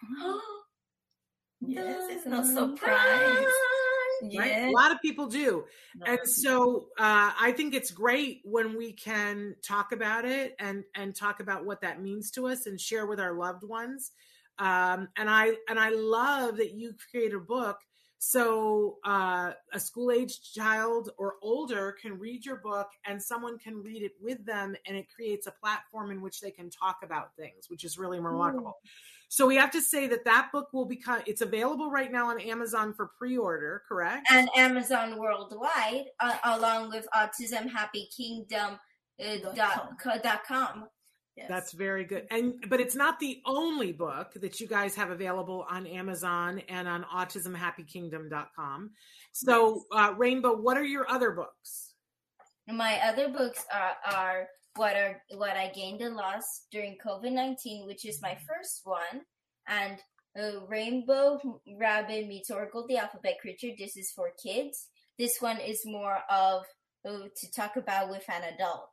Yes, it's no surprise.
Yes. Right? A lot of people do. No. And so uh, I think it's great when we can talk about it and, and talk about what that means to us and share with our loved ones. Um, and I and I love that you create a book so uh, a school-aged child or older can read your book and someone can read it with them, and it creates a platform in which they can talk about things, which is really remarkable. Mm. So we have to say that that book will become, it's available right now on Amazon for pre-order, correct?
And Amazon worldwide, uh, along with Autism Happy Kingdom uh, dot, dot com.
Yes. That's very good. And but it's not the only book that you guys have available on Amazon and on autism happy kingdom dot com. So uh, Rainbow, what are your other books?
My other books are, are what are what I gained and lost during COVID nineteen, which is my first one, and uh, Rainbow Rabbit meets Oracle the Alphabet Creature. This is for kids. This one is more of uh, to talk about with an adult.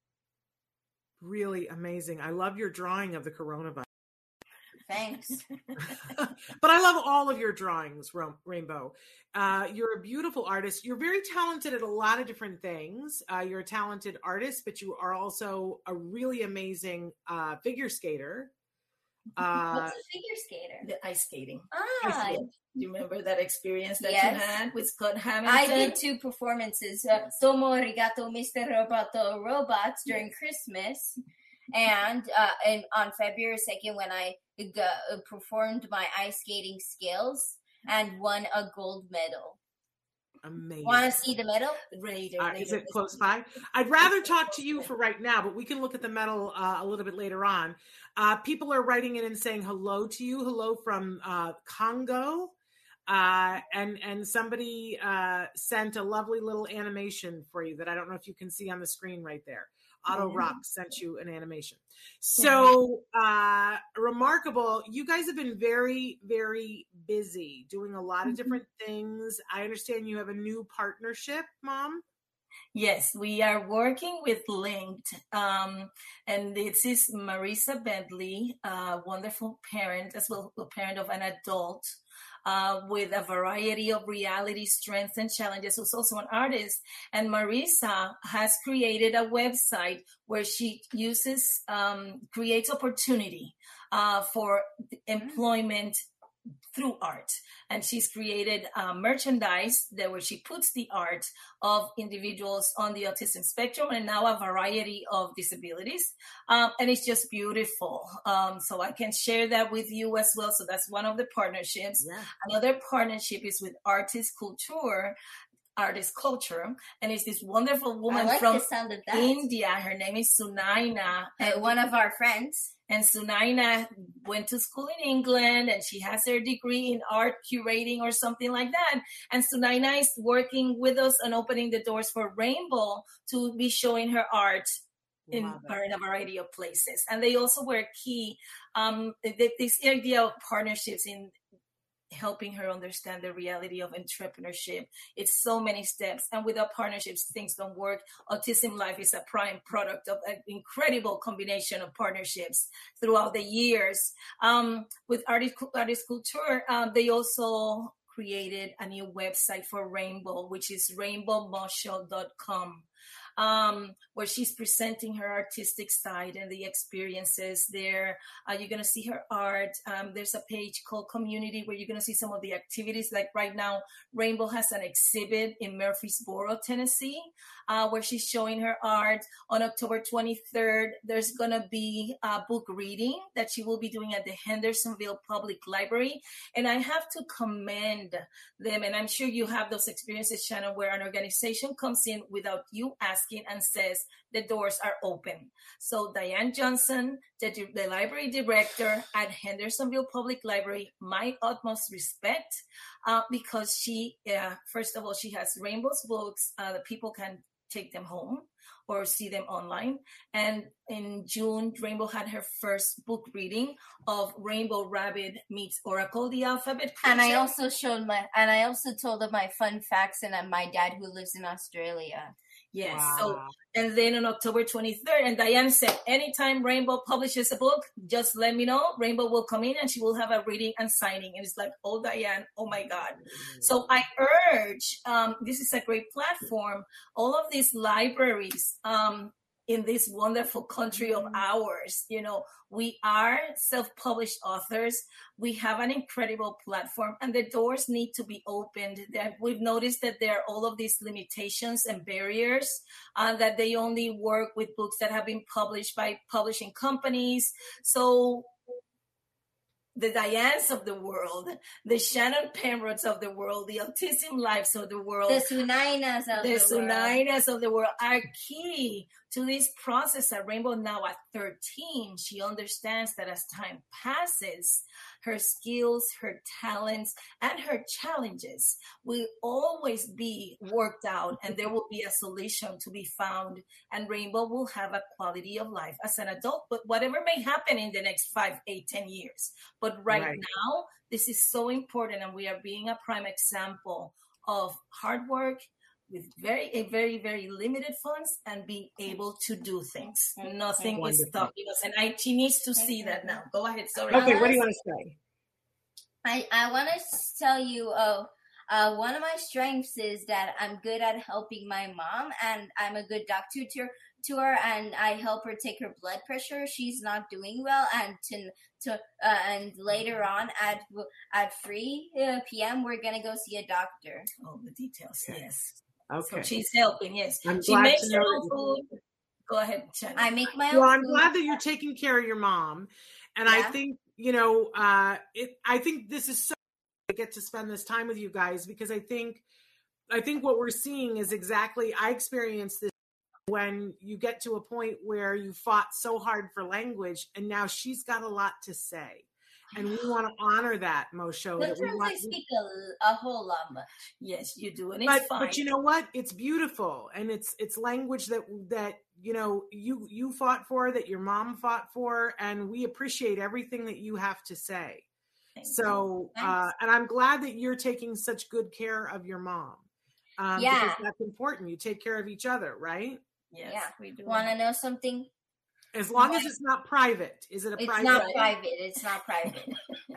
Really amazing. I love your drawing of the coronavirus.
Thanks.
But I love all of your drawings, Rainbow. Uh, you're a beautiful artist. You're very talented at a lot of different things. Uh, you're a talented artist, but you are also a really amazing uh, figure skater.
Uh, What's a figure skater?
The ice skating.
Ah.
Ice skating. Do you remember that experience that
yes.
you had with Scott Hamilton?
I did two performances. Uh, Tomo Arigato, Mister Roboto Robots during Christmas. And, uh, and on February second, when I got, uh, performed my ice skating skills and won a gold medal.
Amazing.
Want to see the medal?
Right.
Uh, is it close by? I'd rather talk to you for right now, but we can look at the medal uh, a little bit later on. Uh, people are writing in and saying hello to you. Hello from uh, Congo. Uh, and, and somebody uh, sent a lovely little animation for you that I don't know if you can see on the screen right there. Otto mm-hmm. Rock sent you an animation. So uh, remarkable. You guys have been very, very busy doing a lot of different things. I understand you have a new partnership, Mom.
Yes, we are working with Linked. Um, and this is Marisa Bentley, a wonderful parent, as well a parent of an adult. Uh, with a variety of reality strengths and challenges, who's also an artist. And Marisa has created a website where she uses, um, creates opportunity uh, for employment through art. And she's created uh, merchandise that where she puts the art of individuals on the autism spectrum and now a variety of disabilities. Um, and it's just beautiful. Um, so I can share that with you as well. So that's one of the partnerships. Yeah. Another partnership is with Artist Culture. Artist Culture, and it's this wonderful woman
like
from
India.
Her name is Sunaina,
and one of our friends.
And Sunaina went to school in England, and she has her degree in art curating or something like that. And Sunaina is working with us and opening the doors for Rainbow to be showing her art in, in a variety of places. And they also were key. Um, this idea of partnerships in helping her understand the reality of entrepreneurship. It's so many steps. And without partnerships, things don't work. Autism Life is a prime product of an incredible combination of partnerships throughout the years. Um, with Artist, Artist Culture, um, they also created a new website for Rainbow, which is rainbow moshel dot com. Um, where she's presenting her artistic side and the experiences there. Uh, you're going to see her art. Um, there's a page called Community where you're going to see some of the activities. Like right now, Rainbow has an exhibit in Murfreesboro, Tennessee, uh, where she's showing her art. On October twenty-third, there's going to be a book reading that she will be doing at the Hendersonville Public Library. And I have to commend them. And I'm sure you have those experiences, Shannon, where an organization comes in without you asking and says the doors are open. So Diane Johnson, the, the library director at Hendersonville Public Library, my utmost respect, uh, because she, uh, first of all, she has Rainbow's books uh, that people can take them home or see them online. And in June, Rainbow had her first book reading of Rainbow Rabbit meets Oracle the Alphabet Creature.
And I also showed my, and I also told them my fun facts and my dad who lives in Australia.
Yes.
Wow.
So, and then on October twenty-third, and Diane said, anytime Rainbow publishes a book, just let me know. Rainbow will come in and she will have a reading and signing. And it's like, oh, Diane, oh my God. Mm-hmm. So I urge, um, this is a great platform. All of these libraries, um, in this wonderful country of ours, you know, we are self-published authors. We have an incredible platform and the doors need to be opened. That we've noticed that there are all of these limitations and barriers, uh, that they only work with books that have been published by publishing companies. So the Dianes of the world, the Shannon Penrods of the world, the Autism Lives of the world,
the Sunainas of
the,
the,
the
world.
Sunainas of the world are key to this process. At Rainbow now at thirteen, she understands that as time passes, her skills, her talents, and her challenges will always be worked out, and there will be a solution to be found, and Rainbow will have a quality of life as an adult, but whatever may happen in the next five, eight, ten years. But right, right now, this is so important, and we are being a prime example of hard work with very, a very, very limited funds and being able to do things. Nothing Wonderful. Is stopping us. And I, she needs to see that now. Go ahead. Sorry.
Okay, what do you want to say?
I, I want to tell you, uh, uh, one of my strengths is that I'm good at helping my mom, and I'm a good doctor to her, to her and I help her take her blood pressure. She's not doing well, and to to uh, and later on at at three p.m. we're gonna go see a doctor.
Oh, the details. Okay. Yes.
Okay.
So she's helping. Yes.
I'm
she
glad
makes
to
her
know
own food. Go ahead, Shannon.
I make my own.
Well, I'm
food.
glad that you're taking care of your mom, and yeah. I think you know, uh, it. I think this is so. I get to spend this time with you guys because I think, I think what we're seeing is exactly. I experienced this when you get to a point where you fought so hard for language, and now she's got a lot to say. And we want to honor that, Mosho.
Sometimes
that we want
I speak a, a whole lot much.
Yes, you do, and
but,
it's fine.
But you know what? It's beautiful, and it's it's language that that you know you you fought for, that your mom fought for, and we appreciate everything that you have to say. Thank so, uh, and I'm glad that you're taking such good care of your mom. Um,
yeah,
because that's important. You take care of each other, right?
Yes, yeah. We do. Want to know something?
As long what? as it's not private. Is it a
it's
private?
It's not private. It's not private.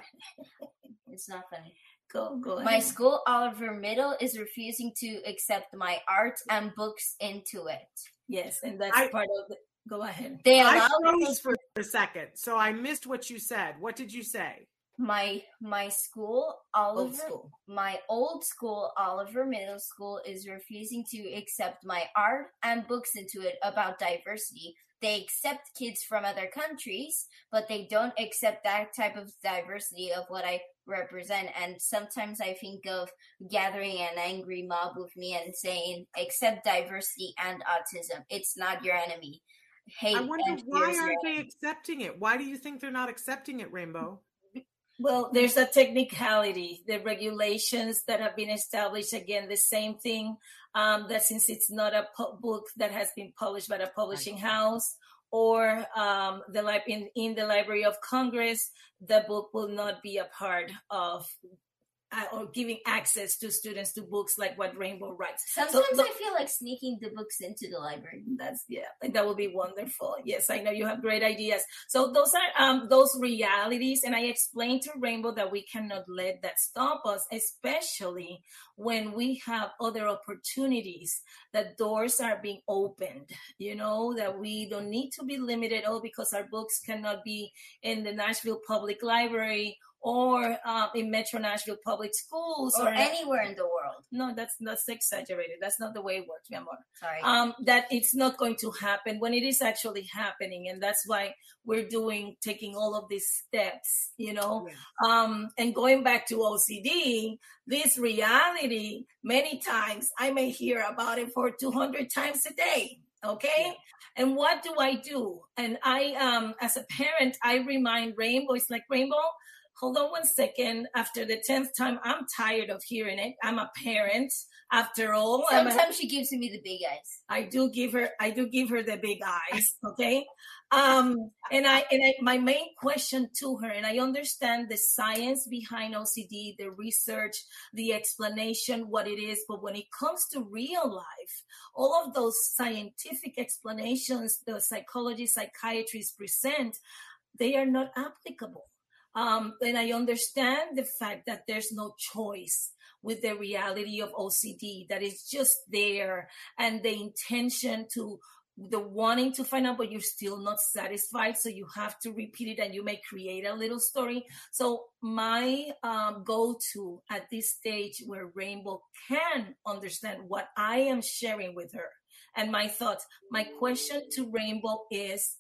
It's not funny.
Go, go ahead.
My school, Oliver Middle, is refusing to accept my art and books into it.
Yes, and that's I, part of it. Go ahead.
They I froze for a second, so I missed what you said. What did you say?
My my school, Oliver, school. my old school, Oliver Middle School, is refusing to accept my art and books into it about diversity. They accept kids from other countries, but they don't accept that type of diversity of what I represent. And sometimes I think of gathering an angry mob with me and saying, accept diversity and autism. It's not your enemy. Hate
I wonder why aren't they accepting it? Why do you think they're not accepting it, Rainbow?
Well, there's a technicality, the regulations that have been established. Again, the same thing, um, that since it's not a pu- book that has been published by a publishing house or um, the li- in, in the Library of Congress, the book will not be a part of uh, or giving access to students to books like what Rainbow writes.
Sometimes so, I feel like sneaking the books into the library.
That's yeah, like that would be wonderful. Yes, I know you have great ideas. So those are um, those realities, and I explained to Rainbow that we cannot let that stop us, especially when we have other opportunities. That doors are being opened. You know that we don't need to be limited. Oh, because our books cannot be in the Nashville Public Library or um, in Metro Nashville Public Schools,
or, or anywhere in the world.
No, that's that's exaggerated. That's not the way it works, mi amor.
Sorry.
Um, that it's not going to happen when it is actually happening, and that's why we're doing taking all of these steps, you know. Yeah. Um, and going back to O C D, this reality, many times I may hear about it for two hundred times a day. Okay. Yeah. And what do I do? And I, um, as a parent, I remind Rainbow. It's like, Rainbow, hold on one second. After the tenth time, I'm tired of hearing it. I'm a parent, after all.
Sometimes
a,
she gives me the big eyes.
I do give her. I do give her the big eyes. Okay. Um, and I and I, my main question to her, and I understand the science behind O C D, the research, the explanation, what it is. But when it comes to real life, all of those scientific explanations the psychology, psychiatrists present, they are not applicable. Um, and I understand the fact that there's no choice with the reality of O C D, that is just there, and the intention to, the wanting to find out, but you're still not satisfied. So you have to repeat it, and you may create a little story. So my um, go-to at this stage where Rainbow can understand what I am sharing with her and my thoughts, my question to Rainbow is,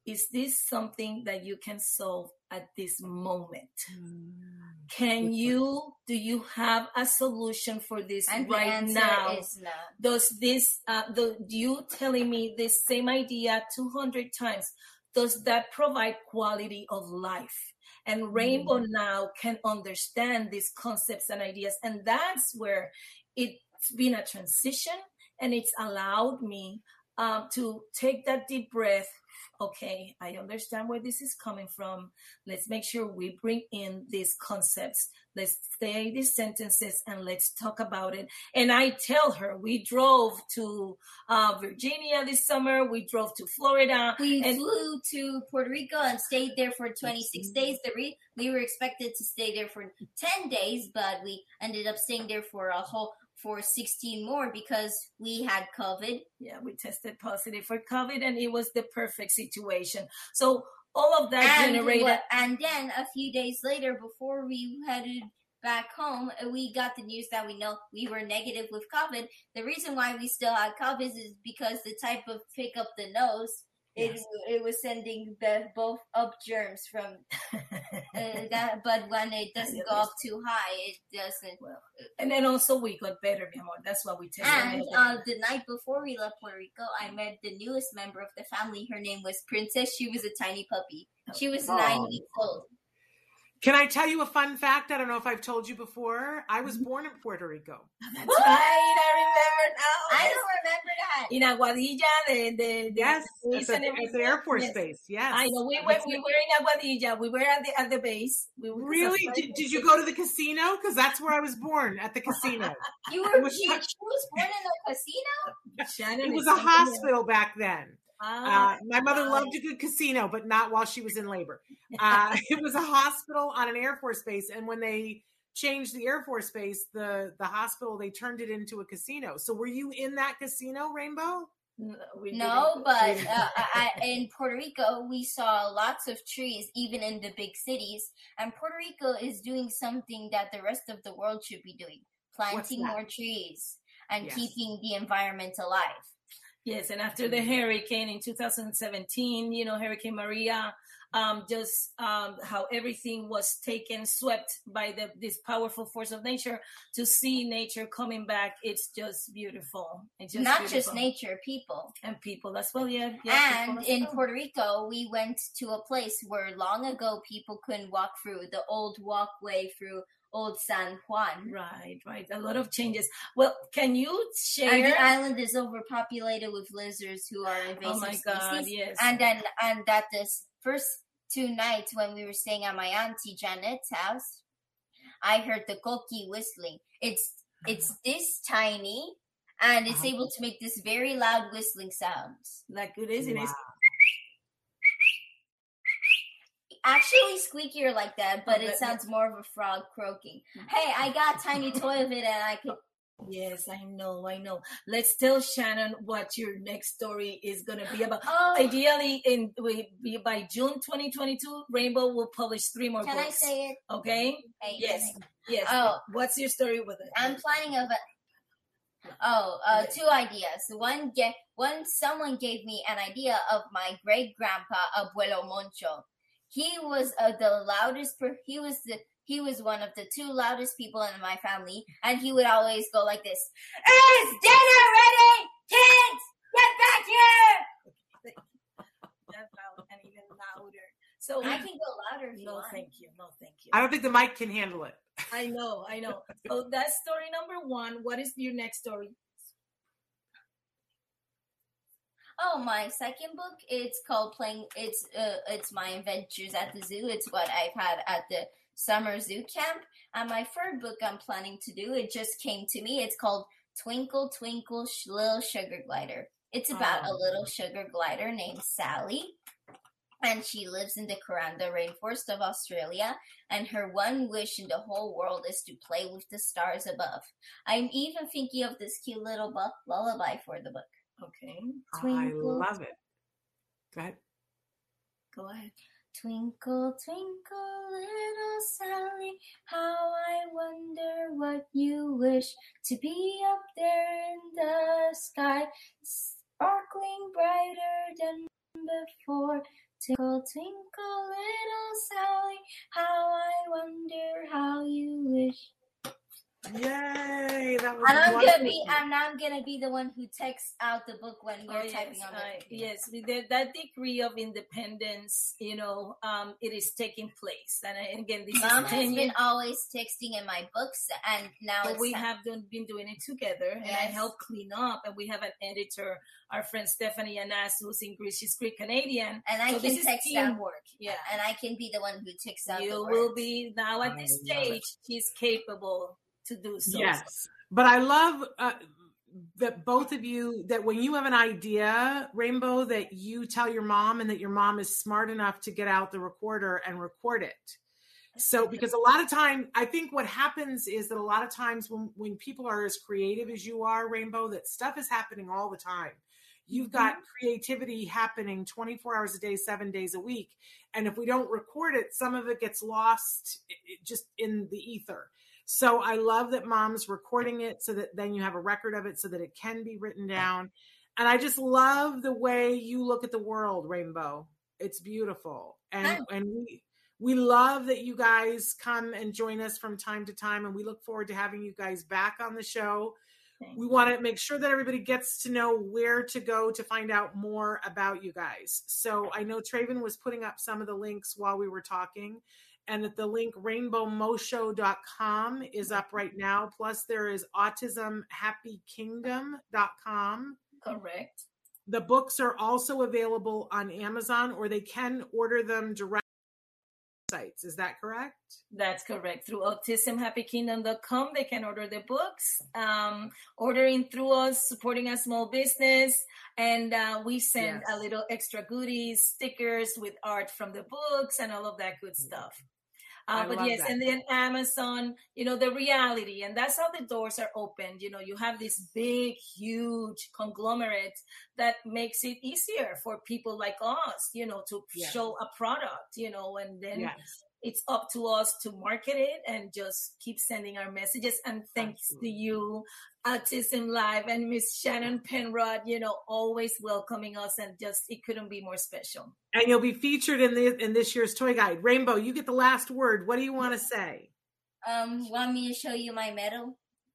is this something that you can solve at this moment? Mm. Can you, do you have a solution for this
and
right
the
now?
Is no.
Does this, uh, the, you telling me this same idea two hundred times, does that provide quality of life? And Rainbow mm. now can understand these concepts and ideas. And that's where it's been a transition, and it's allowed me um, to take that deep breath. Okay, I understand where this is coming from. Let's make sure we bring in these concepts. Let's say these sentences and let's talk about it. And I tell her, we drove to uh, Virginia this summer. We drove to Florida.
We
and-
flew to Puerto Rico and stayed there for twenty-six days. The re- we were expected to stay there for ten days, but we ended up staying there for a whole for sixteen more because we had COVID.
Yeah, we tested positive for COVID, and it was the perfect situation. So all of that
and
generated...
What, and then a few days later, before we headed back home, we got the news that we know we were negative with COVID. The reason why we still had COVID is because the type of pick up the nose, It it was sending the both up germs from uh, that, but when it doesn't go up too high, it doesn't.
Well, and then also we got better, mi amor. That's what we tell
you. And uh, the night before we left Puerto Rico, I met the newest member of the family. Her name was Princess. She was a tiny puppy. She was oh. nine weeks old.
Can I tell you a fun fact? I don't know if I've told you before. I was born in Puerto Rico.
That's what? Right. I remember now.
I don't remember that.
In Aguadilla, the, the, the
yes, it's the Air Force yes. Base. Yes,
I know. We were we were in Aguadilla. We were at the at the base. We were
really? Did, did you go to the casino? Because that's where I was born, at the casino.
You were. Was, she, she was born in a casino.
Shannon, it was a hospital back then. Uh, my mother loved a good casino, but not while she was in labor. Uh, it was a hospital on an Air Force base, and when they changed the Air Force base, the the hospital, they turned it into a casino. So were you in that casino, Rainbow?
No, no but uh, I, in Puerto Rico, we saw lots of trees, even in the big cities. And Puerto Rico is doing something that the rest of the world should be doing, planting more trees and yes. keeping the environment alive.
Yes, and after the hurricane in two thousand seventeen, you know, Hurricane Maria, um, just um, how everything was taken, swept by the, this powerful force of nature, to see nature coming back, it's just beautiful. It's just
Not
beautiful.
just nature, people.
And people as well, yeah. yeah
and in well. Puerto Rico, we went to a place where long ago people couldn't walk through, the old walkway through Old San Juan.
Right, right. A lot of changes. Well, can you share?
And the island is overpopulated with lizards who are invasive
oh my
species.
God, yes.
And then, and that this first two nights when we were staying at my auntie Janet's house, I heard the coqui whistling. It's it's this tiny, and it's able to make this very loud whistling sounds.
Like it is, it
wow.
is.
Actually squeakier like that, but it sounds more of a frog croaking. Hey, I got a tiny toy of it, and I could.
Yes, I know, I know. Let's tell Shannon what your next story is going to be about.
Oh.
Ideally, in we, by June twenty twenty-two, Rainbow will publish three more
Can
books.
Can I say it?
Okay.
Hey,
yes. Yes.
Oh,
what's your story with it?
I'm planning of a. Oh, uh, two ideas. One get one. Someone gave me an idea of my great grandpa, Abuelo Moncho. He was uh, the loudest. Per- he was the. He was one of the two loudest people in my family, and he would always go like this: "Is dinner ready, kids? Get back here!"
That's loud and even louder. So
I can go louder. If you
no,
want.
thank you. No, thank you.
I don't think the mic can handle it.
I know. I know. So that's story number one. What is your next story?
Oh, my second book, it's called Playing, it's uh, it's my adventures at the zoo. It's what I've had at the summer zoo camp. And my third book I'm planning to do, it just came to me. It's called Twinkle, Twinkle, Sh- Little Sugar Glider. It's about oh. a little sugar glider named Sally. And she lives in the Kuranda rainforest of Australia. And her one wish in the whole world is to play with the stars above. I'm even thinking of this cute little bu- lullaby for the book.
Okay.
Twinkle. I love it. Go ahead.
Go ahead.
Twinkle, twinkle, little Sally, how I wonder what you wish to be up there in the sky, sparkling brighter than before.
Twinkle, twinkle, little Sally, how I wonder how you wish.
Yay! That was
and I'm
wonderful.
gonna be, and I'm gonna be the one who texts out the book when we're
oh,
typing
yes,
on the
I,
computer.
yes, with the, that degree of independence, you know, um, it is taking place. And, I, and again, this
Mom
is
has
ten
been
years.
always texting in my books, and now
But
it's
we
time.
have done, been doing it together, and I
Yes.
help clean up. And we have an editor, our friend Stephanie Anas, who's in Greece. She's Greek Canadian,
And I
so
can
this is
text that.
teamwork. Yeah,
And I can be the one who takes out
you
the
will
words.
be now at this
I love
stage. She's capable to do so.
Yes. But I love uh, that both of you, that when you have an idea, Rainbow, that you tell your mom and that your mom is smart enough to get out the recorder and record it. So, because a lot of time, I think what happens is that a lot of times when, when people are as creative as you are, Rainbow, that stuff is happening all the time. You've got creativity happening twenty-four hours a day, seven days a week. And if we don't record it, some of it gets lost just in the ether. So I love that mom's recording it so that then you have a record of it so that it can be written down. And I just love the way you look at the world, Rainbow. It's beautiful. And and we we love that you guys come and join us from time to time. And we look forward to having you guys back on the show.
Thank
We
you.
want to make sure that everybody gets to know where to go to find out more about you guys. So I know Traven was putting up some of the links while we were talking. And that the link rainbow mo show dot com is up right now. Plus there is autism happy kingdom dot com.
Correct.
The books are also available on Amazon, or they can order them direct sites. Is that correct?
That's correct. Through autism happy kingdom dot com, they can order the books. Um, ordering through us, supporting a small business, and uh, we send
Yes.
a little extra goodies, stickers with art from the books, and all of that good stuff. Uh,
I
but
love
yes,
that.
and then Amazon, you know, the reality, and that's how the doors are opened. You know, you have this big, huge conglomerate that makes it easier for people like us, you know, to
Yes.
show a product, you know, and then
Yes.
it's up to us to market it and just keep sending our messages. And thanks
Absolutely.
to you, Autism Live, and Miss Shannon Penrod, you know, always welcoming us, and just it couldn't be more special.
And you'll be featured in the in this year's toy guide. Rainbow, you get the last word. What do you want to say?
Um, want me to show you my medal?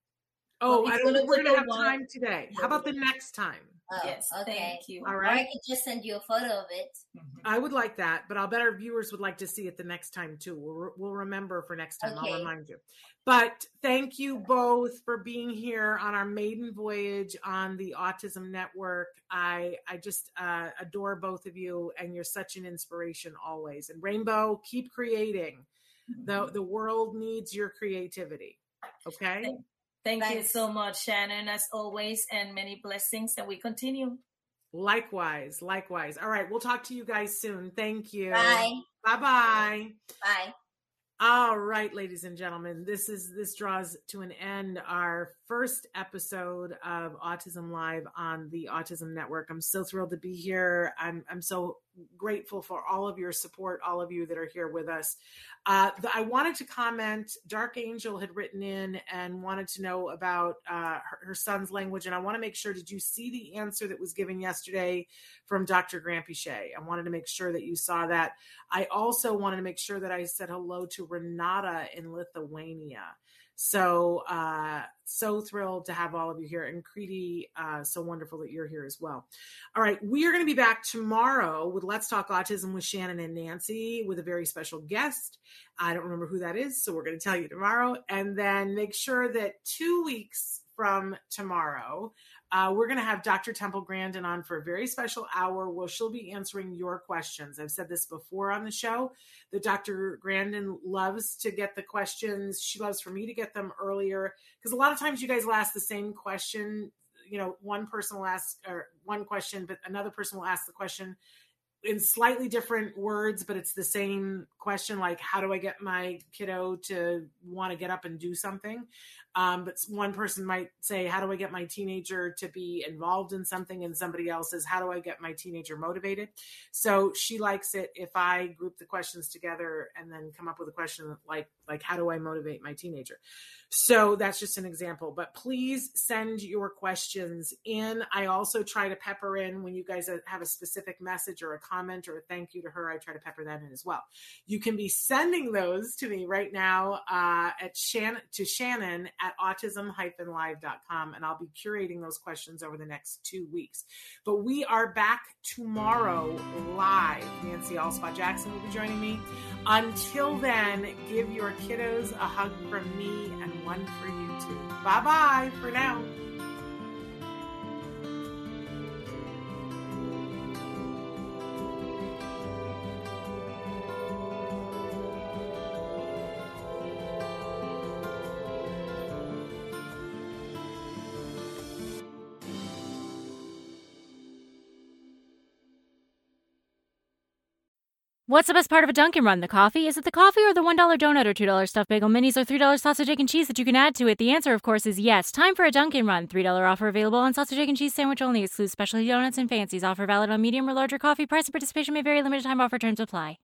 Oh,
Well,
I
it's
don't think
gonna
we're
take
gonna
a
have
while.
time today. How about the next time?
Oh,
Yes,
okay.
thank you.
All
Or I
right.
could just send you a photo of it.
I would like that, but I'll bet our viewers would like to see it the next time too. We'll, we'll remember for next time. I'll
Okay.
remind you. But thank you both for being here on our maiden voyage on the Autism Network. I I just uh, adore both of you, and you're such an inspiration always. And Rainbow, keep creating. The the world needs your creativity. Okay.
Thank you
Thanks.
so much, Shannon, as always, and many blessings that we continue.
Likewise, likewise. All right, we'll talk to you guys soon. Thank you.
Bye.
Bye-bye.
Bye.
All right, ladies and gentlemen, this is this draws to an end our first episode of Autism Live on the Autism Network. I'm so thrilled to be here. I'm I'm so grateful for all of your support, all of you that are here with us. Uh, the, I wanted to comment. Dark Angel had written in and wanted to know about uh, her, her son's language, and I want to make sure. Did you see the answer that was given yesterday from Doctor Grampiche? I wanted to make sure that you saw that. I also wanted to make sure that I said hello to Renata in Lithuania. So, uh, so thrilled to have all of you here. And Kriti, uh, so wonderful that you're here as well. All right. We are going to be back tomorrow with Let's Talk Autism with Shannon and Nancy with a very special guest. I don't remember who that is, so we're going to tell you tomorrow. And then make sure that two weeks from tomorrow, uh, we're going to have Doctor Temple Grandin on for a very special hour where she'll be answering your questions. I've said this before on the show that Doctor Grandin loves to get the questions. She loves for me to get them earlier, because a lot of times you guys will ask the same question. You know, one person will ask or one question, but another person will ask the question in slightly different words, but it's the same question, like, how do I get my kiddo to want to get up and do something? Um, but one person might say, how do I get my teenager to be involved in something? And somebody else says, how do I get my teenager motivated? So she likes it if I group the questions together and then come up with a question like Like, how do I motivate my teenager? So that's just an example, but please send your questions in. I also try to pepper in when you guys have a specific message or a comment or a thank you to her. I try to pepper that in as well. You can be sending those to me right now uh, at Shannon, to Shannon at autism dash live dot com, and I'll be curating those questions over the next two weeks. But we are back tomorrow live. Nancy Alspaugh Jackson will be joining me. Until then, give your kiddos a hug from me and one for you too. Bye-bye for now.
What's the best part of a Dunkin' Run? The coffee? Is it the coffee or the one dollar donut or two dollar stuffed bagel minis or three dollar sausage, egg, and cheese that you can add to it? The answer, of course, is yes. Time for a Dunkin' Run. three dollar offer available on sausage, egg, and cheese sandwich only. Excludes specialty donuts and fancies. Offer valid on medium or larger coffee. Price and participation may vary. Limited time offer. Terms apply.